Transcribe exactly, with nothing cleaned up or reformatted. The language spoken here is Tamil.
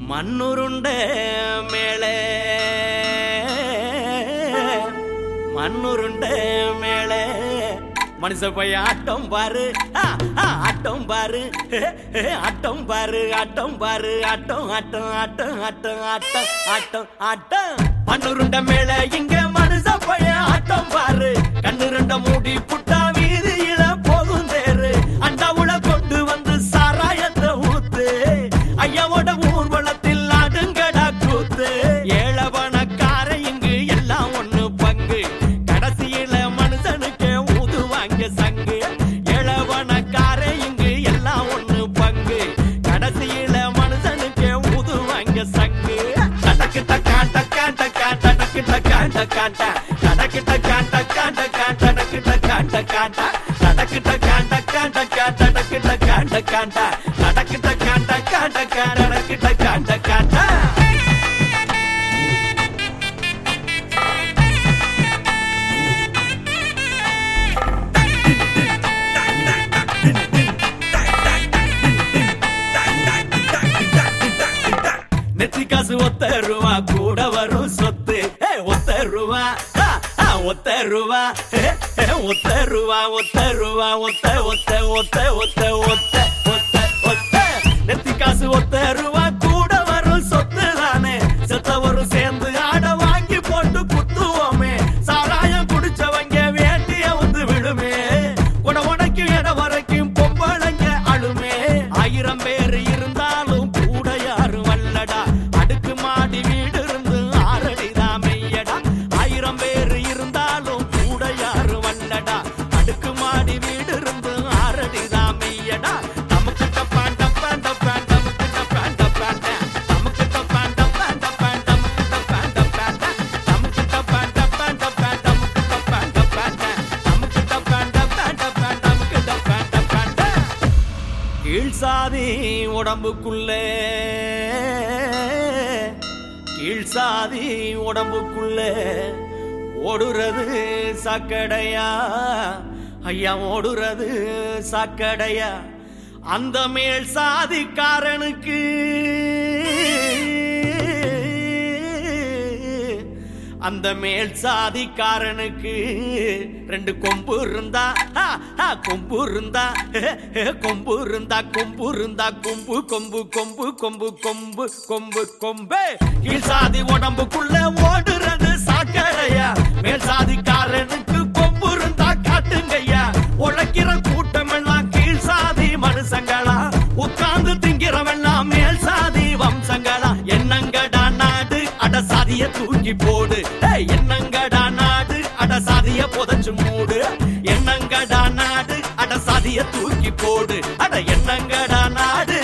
மண்ணுருண்ட மேலே மண்ணுருண்ட மேலே மனுஷ போய் ஆட்டம் பாரு ஆட்டம் பாரு ஆட்டம் பாரு ஆட்டம் பாரு ஆட்டம் ஆட்டம் ஆட்டம் ஆட்டம் ஆட்டம் ஆட்டம் ஆட்டம் மண்ணுருண்ட மேலே இங்க மனுஷ போய் ஆட்டம் பாரு கண்ணு ரெண்ட மூடி புட்டா வீதியில போகும் தேரு அண்டாவுல கொண்டு வந்து சாராயத்தை ஊத்து ஐயாவோட ஊர்வலத்தில் ஆடுங்கடா கூத்து ஏழவனக்கார இங்கு எல்லாம் ஒண்ணு பங்கு கடைசியில மனுஷனுக்கு ஊதுவாங்க சங்கு ஏழவனக்கார இங்கு எல்லாம் ஒண்ணு பங்கு கடைசியில மனுஷனுக்கு ஊதுவாங்க சங்கு டடக்கு டக்கா டக்கா டக்கா டடக்கு டக்கா டக்கா டடக்கு டக்கா டக்கா டக்கா டடக்கு டக்கா டக்கா டடக்கு டக்கா டக்கா டக்கா டடக்கு டக்கா டக்கா டடக்கு டக்கா டக்கா டக்கா டடக்கு டக்கா டக்கா நெத்தி காசு ஒத்த ரூபா கூட வரும் சொத்து ஒத்த ரூபா ஒத்த ரூபா ஒத்த ரூபா ஒத்த ரூபா ஒத்த ஒத்த ஒத்த ஒத்த ஒத்த ஒத்த ஒத்த நெத்தி காசு ஒத்த ரூபா கூட வரும் சொத்து தானே செத்தவரும் சேர்ந்து ஆட வாங்கி போட்டு குத்துவோமே சாராயம் குடிச்சவங்க வேண்டிய வந்து விடுமே உட உனக்கு இட வரைக்கும் பொம்பளைங்க அழுமே ஆயிரம் பேர் இருந்தாலும் கூட யாரும் வல்லடா அடுக்கு மாடி வீடு இருந்து ஆரடிதான் மெய்யடா ஆயிரம் பேர் இருந்தாலும் கூட யாரும் வல்லடா அடுக்கு மாடி வீடு இருந்து ஆரடிதான் மெய்யடா நமக்கு டப்பான் டப்பான் டப்பான் நமக்கு டப்பான் டப்பான் நமக்கு டப்பான் டப்பான் டப்பான் நமக்கு டப்பான் டப்பான் நமக்கு டப்பான் டப்பான் டப்பான் நமக்கு டப்பான் டப்பான் நமக்கு டப்பான் டப்பான் டப்பான் நமக்கு டப்பான் டப்பான் கீழ் சாதி உடம்புக்குள்ளே கீழ் சாதி உடம்புக்குள்ளே ஓடுறது சாக்கடையா ஐயா ஓடுறது சாக்கடையா அந்த மேல் சாதிக்காரனுக்கு அந்த மேல் சாதிக்காரனுக்கு ரெண்டு கொம்பு இருந்தா கொம்பு இருந்தா கொம்பு இருந்தா கொம்பு இருந்தா கொம்பு கொம்பு கொம்பு கொம்பு கொம்பு கொம்பு கொம்பு கீழ் சாதி உடம்புக்குள்ள ஓடுறது சாக்கடையா மேல் சாதிக்காரனுக்கு கொம்பு இருந்தா காட்டுங்கய்யா உழைக்கிற கூட்டம் எல்லாம் கீழ் சாதி மனுஷங்களா உட்கார்ந்து திங்கிறவெல்லாம் மேல் சாதி வம்சங்களா என்னங்கடா நாடு அட சாதிய தூக்கி போடு என்னங்கடா நாடு அட சாதிய புதைச்சு மூடு என்னங்கடா நாடு அட சாதிய தூக்கி போடு அட என்னங்கடா நாடு